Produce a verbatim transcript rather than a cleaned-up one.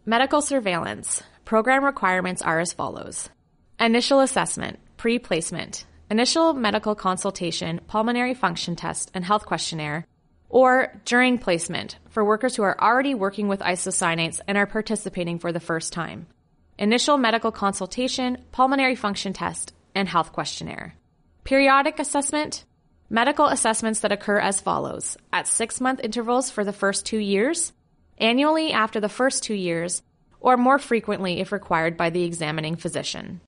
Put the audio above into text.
Medical surveillance. Program requirements are as follows. Initial assessment, pre-placement, initial medical consultation, pulmonary function test, and health questionnaire, or during placement for workers who are already working with isocyanates and are participating for the first time. Initial medical consultation, pulmonary function test, and health questionnaire. Periodic assessment. Medical assessments that occur as follows. At six-month intervals for the first two years, annually after the first two years, or more frequently if required by the examining physician.